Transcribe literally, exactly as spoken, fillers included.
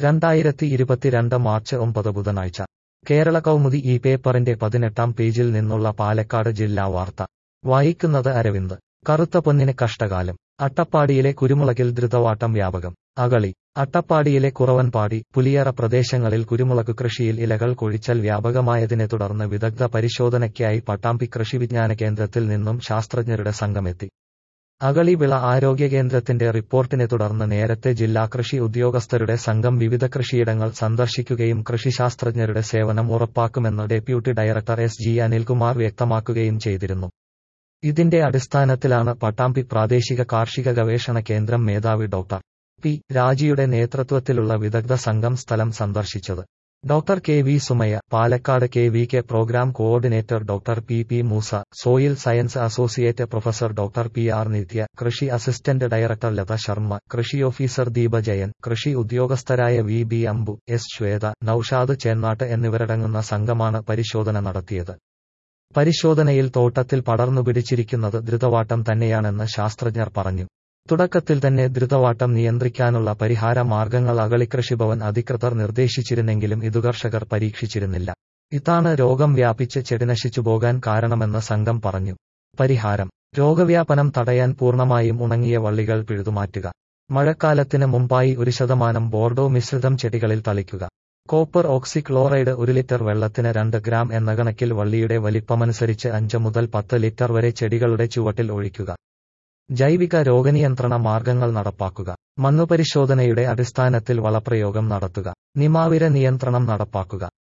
രണ്ടായിരത്തി ഇരുപത്തിരണ്ട് മാർച്ച് ഒമ്പത് ബുധനാഴ്ച കേരള കൗമുദി ഈ പേപ്പറിന്റെ പതിനെട്ടാം പേജിൽ നിന്നുള്ള പാലക്കാട് ജില്ലാ വാർത്ത വായിക്കുന്നത് അരവിന്ദ്. കറുത്ത പൊന്നിന് കഷ്ടകാലം. അട്ടപ്പാടിയിലെ കുരുമുളകിൽ ദ്രുതവാട്ടം വ്യാപകം. അകളി. അട്ടപ്പാടിയിലെ കുറവൻപാടി, പുലിയറ പ്രദേശങ്ങളിൽ കുരുമുളക് കൃഷിയിൽ ഇലകൾ കൊഴിച്ചൽ വ്യാപകമായതിനെ തുടർന്ന് വിദഗ്ധ പരിശോധനയ്ക്കായി പട്ടാമ്പി കൃഷിവിജ്ഞാന കേന്ദ്രത്തിൽ നിന്നും ശാസ്ത്രജ്ഞരുടെ സംഘമെത്തി. അകളി വിള ആരോഗ്യ കേന്ദ്രത്തിന്റെ റിപ്പോർട്ടിനെ തുടർന്ന് നേരത്തെ ജില്ലാ കൃഷി ഉദ്യോഗസ്ഥരുടെ സംഘം വിവിധ കൃഷിയിടങ്ങൾ സന്ദർശിക്കുകയും കൃഷിശാസ്ത്രജ്ഞരുടെ സേവനം ഉറപ്പാക്കുമെന്ന് deputy director S G Anilkumar വ്യക്തമാക്കുകയും ചെയ്തിരുന്നു. ഇതിന്റെ അടിസ്ഥാനത്തിലാണ് പട്ടാമ്പി പ്രാദേശിക കാർഷിക ഗവേഷണ കേന്ദ്രം മേധാവി ഡോക്ടർ പി രാജിയുടെ നേതൃത്വത്തിലുള്ള വിദഗ്ധ സംഘം സ്ഥലം സന്ദർശിച്ചത്. Doctor K V Sumayya, Palakkad K V K programme coordinator doctor P P Moosa, soil science associate professor doctor P R Nithya, കൃഷി അസിസ്റ്റന്റ് ഡയറക്ടർ ലത ശർമ്മ, കൃഷി ഓഫീസർ ദീപ ജയൻ, കൃഷി ഉദ്യോഗസ്ഥരായ V B Ambu, S Shwetha, Naushad Chennatt എന്നിവരടങ്ങുന്ന സംഘമാണ് പരിശോധന നടത്തിയത്. പരിശോധനയിൽ തോട്ടത്തിൽ പടർന്നുപിടിച്ചിരിക്കുന്നത് ദ്രുതവാട്ടം തന്നെയാണെന്ന് ശാസ്ത്രജ്ഞർ പറഞ്ഞു. തുടക്കത്തിൽ തന്നെ ദ്രുതവാട്ടം നിയന്ത്രിക്കാനുള്ള പരിഹാര മാർഗങ്ങൾ അകളികൃഷിഭവൻ അധികൃതർ നിർദ്ദേശിച്ചിരുന്നെങ്കിലും ഇതു കർഷകർ പരീക്ഷിച്ചിരുന്നില്ല. ഇതാണ് രോഗം വ്യാപിച്ച് ചെടി നശിച്ചുപോകാൻ കാരണമെന്ന് സംഘം പറഞ്ഞു. പരിഹാരം: രോഗവ്യാപനം തടയാൻ പൂർണ്ണമായും ഉണങ്ങിയ വള്ളികൾ പിഴുതുമാറ്റുക. മഴക്കാലത്തിന് മുമ്പായി ഒരു ശതമാനം ബോർഡോ മിശ്രിതം ചെടികളിൽ തളിക്കുക. കോപ്പർ ഓക്സിക്ലോറൈഡ് ഒരു ലിറ്റർ വെള്ളത്തിന് രണ്ട് ഗ്രാം എന്ന കണക്കിൽ വള്ളിയുടെ വലിപ്പമനുസരിച്ച് അഞ്ച് മുതൽ പത്ത് ലിറ്റർ വരെ ചെടികളുടെ ചുവട്ടിൽ ഒഴിക്കുക. ജൈവിക രോഗനിയന്ത്രണ മാർഗങ്ങൾ നടപ്പാക്കുക. മണ്ണുപരിശോധനയുടെ അടിസ്ഥാനത്തിൽ വളപ്രയോഗം നടത്തുക. നിമാവിര നിയന്ത്രണം നടപ്പാക്കുക.